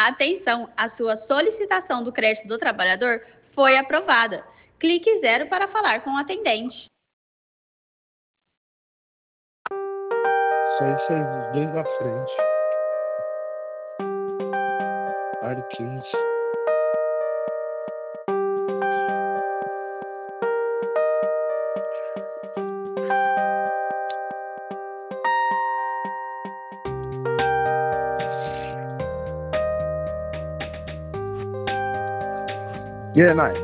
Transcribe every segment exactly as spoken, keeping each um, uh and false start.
Atenção, a sua solicitação do crédito do trabalhador foi aprovada. Clique zero para falar com o atendente. Só esses dois da frente. Área quinze. E aí, Nai?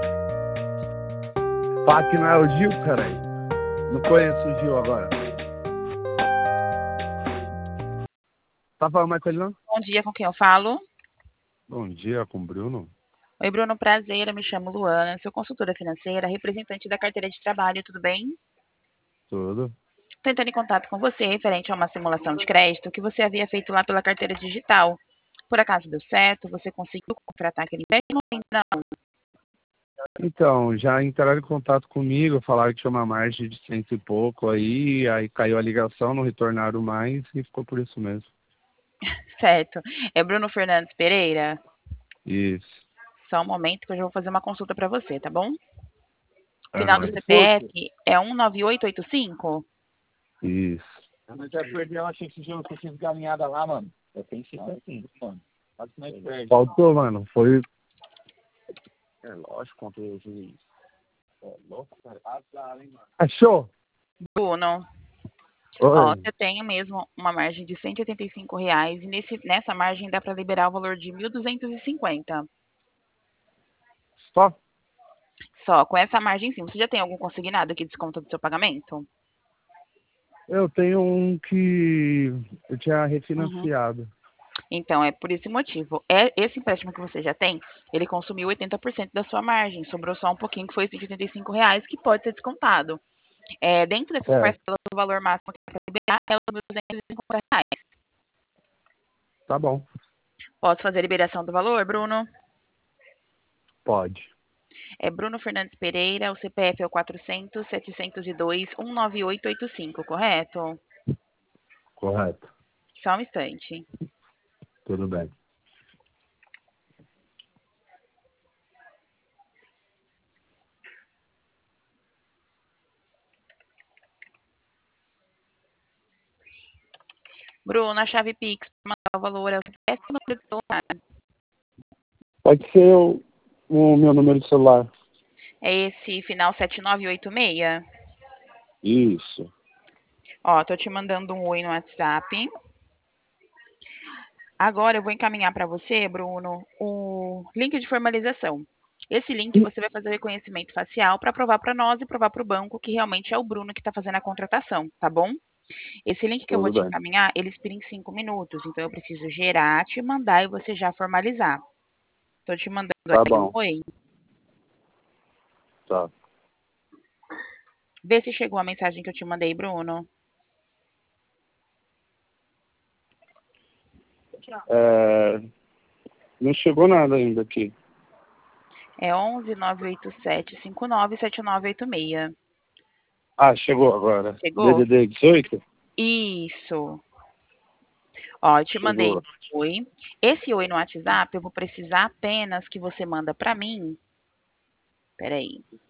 Fala que não é o Gil, caralho. Não conheço o Gil agora. Tá falando mais com ele, não? Bom dia, com quem eu falo? Bom dia, com o Bruno. Oi, Bruno, prazer, eu me chamo Luana, sou consultora financeira, representante da carteira de trabalho, tudo bem? Tudo. Estou entrando em contato com você referente a uma simulação de crédito que você havia feito lá pela carteira digital. Por acaso deu certo? Você conseguiu contratar aquele empréstimo ou ainda não? Então, já entraram em contato comigo, falaram que tinha uma margem de cento e pouco aí, aí caiu a ligação, não retornaram mais e ficou por isso mesmo. Certo. É Bruno Fernandes Pereira? Isso. Só um momento que eu já vou fazer uma consulta para você, tá bom? É Final do nóis. C P F é um nove oito oito cinco? Isso. Mas já perdeu, eu achei que você já tinha galinhada lá, mano. Eu pensei assim, mano. Quase que nós perde. Faltou, mano. Foi. É lógico, contra o juiz. É louco, cara. Azar, hein, mano. Achou? Bruno, Oi. ó, você tem mesmo uma margem de cento e oitenta e cinco reais e nesse, nessa margem dá para liberar o valor de mil duzentos e cinquenta. Só? Só, com essa margem sim. Você já tem algum consignado que desconta do seu pagamento? Eu tenho um que eu tinha Uhum. refinanciado. Então, é por esse motivo. É, esse empréstimo que você já tem, ele consumiu oitenta por cento da sua margem. Sobrou só um pouquinho, que foi cento e oitenta e cinco reais, que pode ser descontado. É, dentro dessas É. parcelas, o valor máximo que é para liberar é os mil duzentos e cinquenta reais. Tá bom. Posso fazer a liberação do valor, Bruno? Pode. É Bruno Fernandes Pereira, o C P F é o quatrocentos, setecentos e dois, cento e noventa e oito oitenta e cinco, correto? Correto. Só um instante. Tudo bem. Bruno, a chave Pix para mandar o valor é o C P F ou número de celular? Pode ser o, o meu número de celular. É esse final sete nove oito seis? Isso. Ó, tô te mandando um oi no WhatsApp. Agora eu vou encaminhar para você, Bruno, o link de formalização. Esse link você vai fazer o reconhecimento facial para provar para nós e provar para o banco que realmente é o Bruno que está fazendo a contratação, tá bom? Esse link que eu vou Tudo te bem. encaminhar, ele expira em cinco minutos, então eu preciso gerar, te mandar e você já formalizar. Tô te mandando Tá aí um bom. oi. Tá. Vê se chegou a mensagem que eu te mandei, Bruno. É, não chegou nada ainda aqui. É onze nove oito sete cinco nove sete nove oito seis. Ah, chegou agora. Chegou? D D D dezoito? Isso. Ó, eu te mandei Chegou. um oi. Esse oi no WhatsApp eu vou precisar apenas que você manda para mim. Peraí.